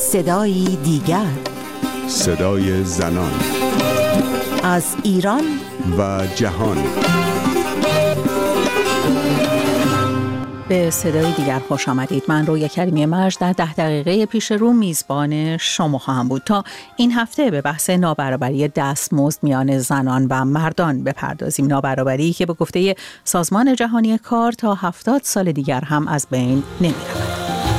صدایی دیگر، صدای زنان از ایران و جهان. به صدای دیگر خوش آمدید. من رویا کریمی مرج در 10 دقیقه پیش رو میزبان شما خواهم بود تا این هفته به بحث نابرابری دستمزد میان زنان و مردان بپردازیم. نابرابری که به گفته سازمان جهانی کار تا 70 سال دیگر هم از بین نمی‌رود.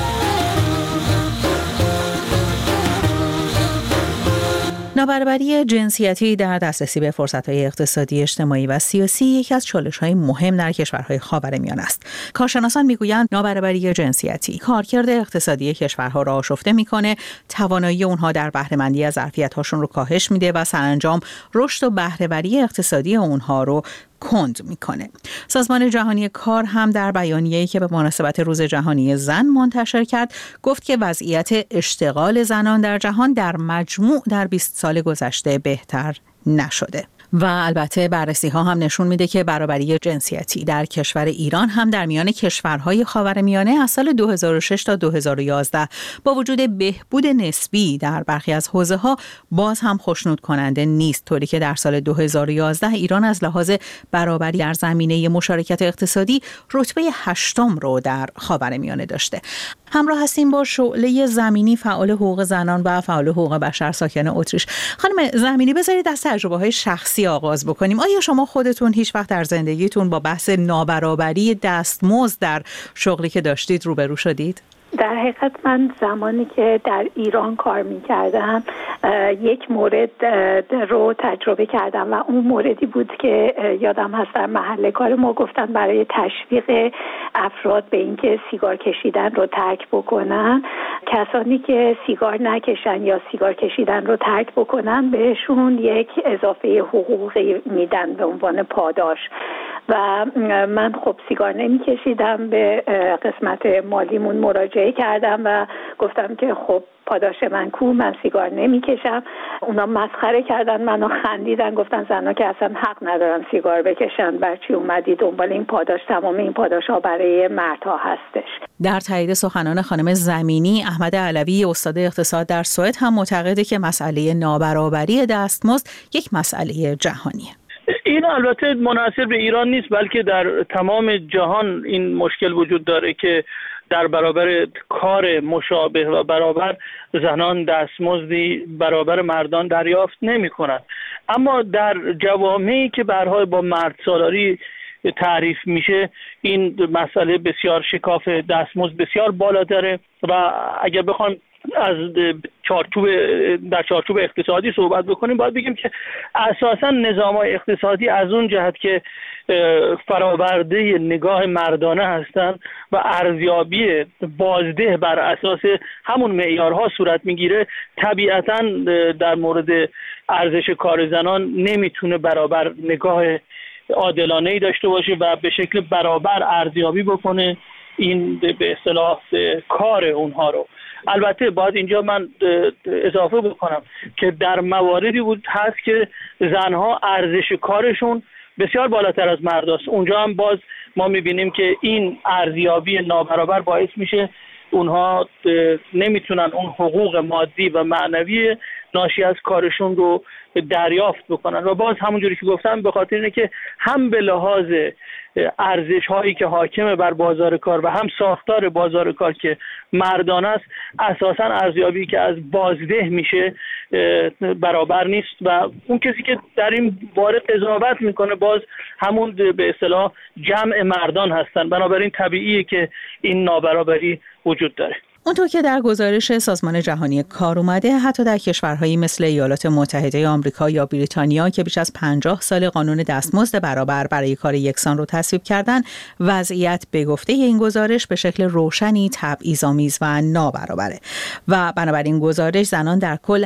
نابرابری جنسیتی در دسترسی به فرصت‌های اقتصادی، اجتماعی و سیاسی یکی از چالش‌های مهم در کشورهای خاورمیانه است. کارشناسان می‌گویند نابرابری جنسیتی کارکرد اقتصادی کشورها را آشفته می‌کنه، توانایی اونها در بهره‌مندی از ظرفیت‌هاشون رو کاهش میده و سرانجام رشد و بهره‌وری اقتصادی اونها رو کند میکنه. سازمان جهانی کار هم در بیانیه‌ای که به مناسبت روز جهانی زن منتشر کرد گفت که وضعیت اشتغال زنان در جهان در مجموع در 20 سال گذشته بهتر نشده. و البته بررسی ها هم نشون میده که برابری جنسیتی در کشور ایران هم در میان کشورهای خاورمیانه از سال 2006 تا 2011 با وجود بهبود نسبی در برخی از حوزه ها باز هم خوشنود کننده نیست، طوری که در سال 2011 ایران از لحاظ برابری در زمینه مشارکت اقتصادی رتبه 8م رو در خاورمیانه داشته. همراه هستیم با شعله زمینی، فعال حقوق زنان و فعال حقوق بشر ساکن اتریش. خانم زمینی، بذارید از تجربه‌های شخصی آغاز بکنیم. آیا شما خودتون هیچ وقت در زندگیتون با بحث نابرابری دستمزد در شغلی که داشتید روبرو شدید؟ در حقیقت من زمانی که در ایران کار می‌کردم یک مورد رو تجربه کردم و اون موردی بود که یادم هست در محل کار ما گفتن برای تشویق افراد به اینکه سیگار کشیدن رو ترک بکنن، کسانی که سیگار نکشن یا سیگار کشیدن رو ترک بکنن بهشون یک اضافه حقوقی میدن به عنوان پاداش. و من خب سیگار نمی‌کشیدم، به قسمت مالیمون مراجعه کردم و گفتم که خب پاداش من کو، من سیگار نمی‌کشم. اونا مسخره کردن منو، خندیدن، گفتن زنا که اصلا حق ندارن سیگار بکشن، برچی اومدی دنبال این پاداش؟ تمام این پاداش‌ها برای مردها هستش. در تایید سخنان خانم زمینی، احمد علوی استاد اقتصاد در سوئد هم معتقده که مسئله نابرابری دستمزد یک مسئله جهانیه. این البته منحصر به ایران نیست، بلکه در تمام جهان این مشکل وجود داره که در برابر کار مشابه و برابر زنان دستمزدی برابر مردان دریافت نمی‌کنند. اما در جوامعی که به هر حال با مرد سالاری تعریف میشه، این مسئله بسیار شکاف دستمزد بسیار بالا داره و اگر بخوام از در چارچوب اقتصادی صحبت بکنیم، باید بگیم که اساساً نظام‌های اقتصادی از اون جهت که فراورده نگاه مردانه هستند و ارزیابی بازده بر اساس همون معیارها صورت میگیره، طبیعتاً در مورد ارزش کار زنان نمیتونه برابر نگاه عادلانه‌ای داشته باشه و به شکل برابر ارزیابی بکنه این به اصطلاح کار اونها رو. البته باید اینجا من اضافه بکنم که در مواردی بود هست که زنها ارزش کارشون بسیار بالاتر از مرداست. اونجا هم باز ما میبینیم که این ارزیابی نابرابر باعث میشه اونها نمیتونن اون حقوق مادی و معنوی ناشی از کارشون رو دریافت بکنن و باز همونجوری که گفتم به خاطر اینه که هم به لحاظ ارزش هایی که حاکم بر بازار کار و هم ساختار بازار کار که مردان است، اساساً ارزیابی که از بازده میشه برابر نیست و اون کسی که در این باره قضاوت میکنه باز همون به اصطلاح جمع مردان هستن. بنابراین طبیعیه که این نابرابری وجود داره. اونطور که در گزارش سازمان جهانی کار اومده، حتی در کشورهایی مثل ایالات متحده آمریکا یا بریتانیا که بیش از 50 سال قانون دستمزد برابر برای کار یکسان رو تصویب کردن، وضعیت به گفته این گزارش به شکل روشنی تبعیض‌آمیز و نابرابره و بنابراین گزارش زنان در کل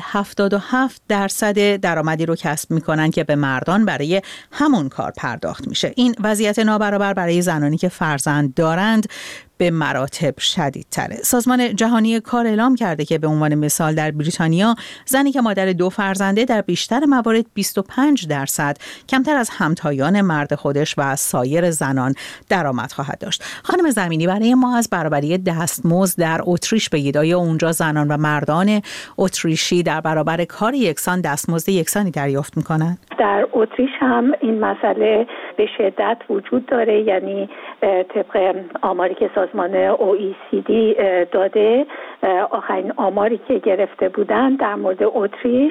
77% درآمدی رو کسب میکنن که به مردان برای همون کار پرداخت میشه. این وضعیت نابرابر برای زنانی که فرزند دارند به مراتب شدیدتره. سازمان جهانی کار اعلام کرده که به عنوان مثال در بریتانیا زنی که مادر 2 فرزنده در بیشتر موارد 25% کمتر از همتایان مرد خودش و سایر زنان درآمد خواهد داشت. خانم زمینی، برای ما از برابری دستمزد در اتریش بگید. آیا اونجا زنان و مردان اتریشی در برابر کار یکسان دستمزد یکسانی دریافت میکنند؟ در اتریش هم این مسئله به شدت وجود داره، یعنی طبق آماری که سازمان OECD داده، آخرین آماری که گرفته بودن در مورد اتریش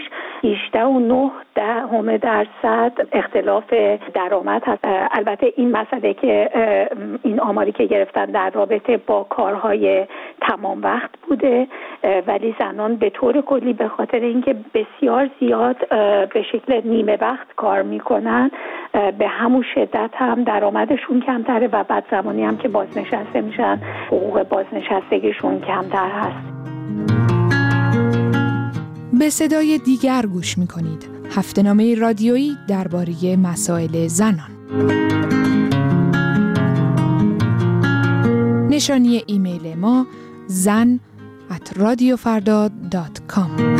18.9% اختلاف درآمد هست. البته این مسئله که این آماری که گرفتن در رابطه با کارهای تمام وقت بوده، ولی زنان به طور کلی به خاطر اینکه بسیار زیاد به شکل نیمه وقت کار میکنن به همون شدت هم درآمدشون کمتره و بعد زمانی هم که بازنشسته میشن حقوق بازنشستگیشون کمتر هست. به صدای دیگر گوش میکنید. هفته‌نامه رادیویی درباره مسائل زنان. نشانی ایمیل ما zan@radiofarda.com.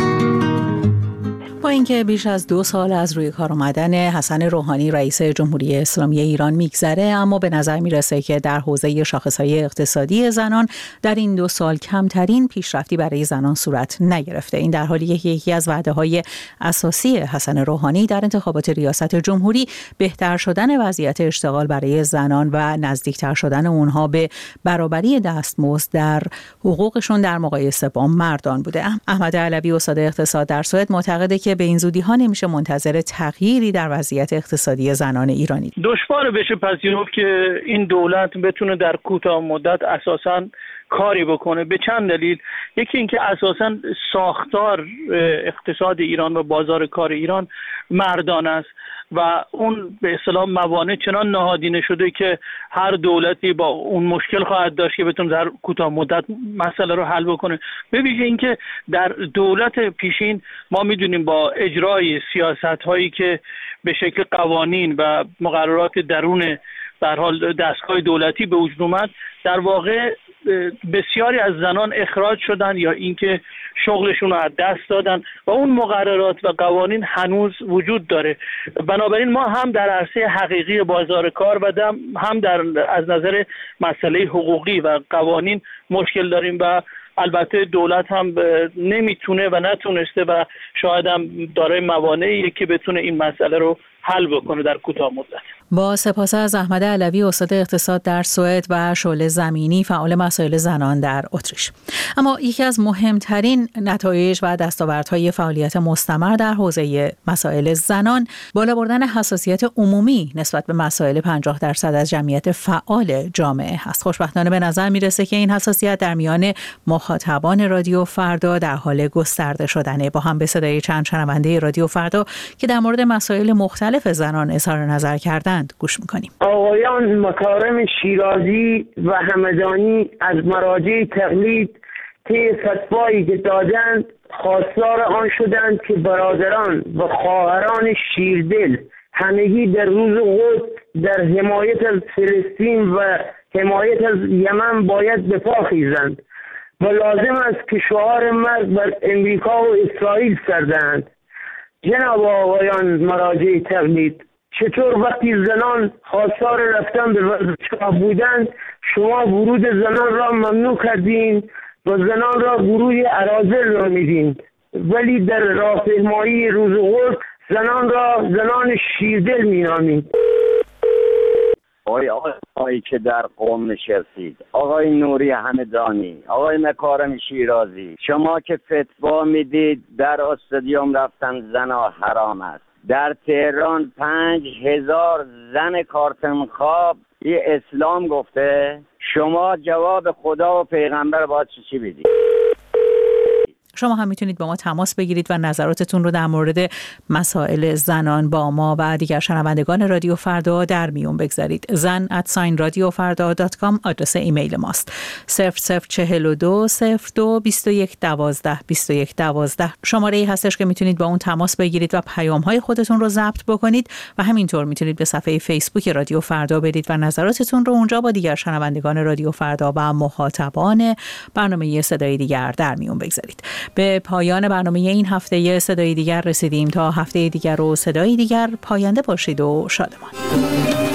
با اینکه بیش از 2 سال از روی کار آمدن حسن روحانی رئیس جمهوری اسلامی ایران میگذره، اما به نظر میرسه که در حوزه شاخصهای اقتصادی زنان در این 2 سال کمترین پیشرفتی برای زنان صورت نگرفته. این در حالیه که یکی از وعده‌های اساسی حسن روحانی در انتخابات ریاست جمهوری بهتر شدن وضعیت اشتغال برای زنان و نزدیکتر شدن اونها به برابری دستمزد در حقوقشون در مقایسه با مردان بوده. احمد علوی استاد اقتصاد در سوئد معتقده که به این زودی ها نمیشه منتظر تغییری در وضعیت اقتصادی زنان ایرانی. دشوار بشه پذیرفت که این دولت بتونه در کوتاه مدت اساساً کاری بکنه، به چند دلیل. یکی اینکه اساساً ساختار اقتصاد ایران و بازار کار ایران مردان است و اون به اصطلاح موانع چنان نهادینه شده که هر دولتی با اون مشکل خواهد داشت که بتونه در کوتاه مدت مسئله رو حل بکنه. به ویژه اینکه در دولت پیشین ما میدونیم با اجرای سیاست‌هایی که به شکل قوانین و مقررات درون در حال دستگاه دولتی به وجود اومد، در واقع بسیاری از زنان اخراج شدن یا اینکه شغلشون رو از دست دادن و اون مقررات و قوانین هنوز وجود داره. بنابراین ما هم در عرصه حقیقی بازار کار و هم از نظر مسئله حقوقی و قوانین مشکل داریم و البته دولت هم نمیتونه و نتونسته و شاید هم دارای موانعی که بتونه این مسئله رو حل بکنه در کوتاه مدت. با سپاس از احمد علوی استاد اقتصاد در سوئد و شعله زمینی فعال مسائل زنان در اتریش. اما یکی از مهمترین نتایج و دستاوردهای فعالیت مستمر در حوزه مسائل زنان بالا بردن حساسیت عمومی نسبت به مسائل 50% از جمعیت فعال جامعه هست. خوشبختانه به نظر میرسه که این حساسیت در میان مخاطبان رادیو فردا در حال گسترده شدنه. با هم به صدای چند شنونده رادیو فردا که در مورد مسائل مختلف زنان اظهار نظر کردند گوش میکنیم. آقایان مکارم شیرازی و همدانی از مراجع تقلید طی فتوایی که دادند خواستار آن شدند که برادران و خواهران شیردل همگی در روز قدس در حمایت از فلسطین و حمایت از یمن باید دفاع خیزند و لازم است که شعار مرگ بر امریکا و اسرائیل سردند. جناب آقایان مراجع تقلید، چطور وقتی زنان خواستار رفتن به ورزشگاه بودند شما ورود زنان را ممنوع کردین و زنان را گروه اراذل نامیدین، ولی در راهپیمایی روز قدس زنان را زنان شیردل مینامید؟ آقای که در قم نشستید، آقای نوری همدانی، آقای مکارم شیرازی، شما که فتوا میدید در استادیوم رفتن زنا حرام است، در تهران 5000 زن کارتن خواب یه اسلام گفته، شما جواب خدا و پیغمبر باید چی بدید؟ شما هم میتونید با ما تماس بگیرید و نظراتتون رو در مورد مسائل زنان با ما و دیگر شنوندگان رادیو فردا در میون بگذارید. zan@radiofarda.com آدرس ایمیل ماست. 0042 02 21 12 21 12 شماره‌ای هستش که میتونید با اون تماس بگیرید و پیام‌های خودتون رو ضبط بکنید و همینطور میتونید به صفحه فیسبوک رادیو فردا برید و نظراتتون رو اونجا با دیگر شنوندگان رادیو فردا و مخاطبان برنامه صدای دیگر در میون بگذارید. به پایان برنامه این هفته صدای دیگر رسیدیم. تا هفته دیگر و صدای دیگر، پاینده باشید و شادمان.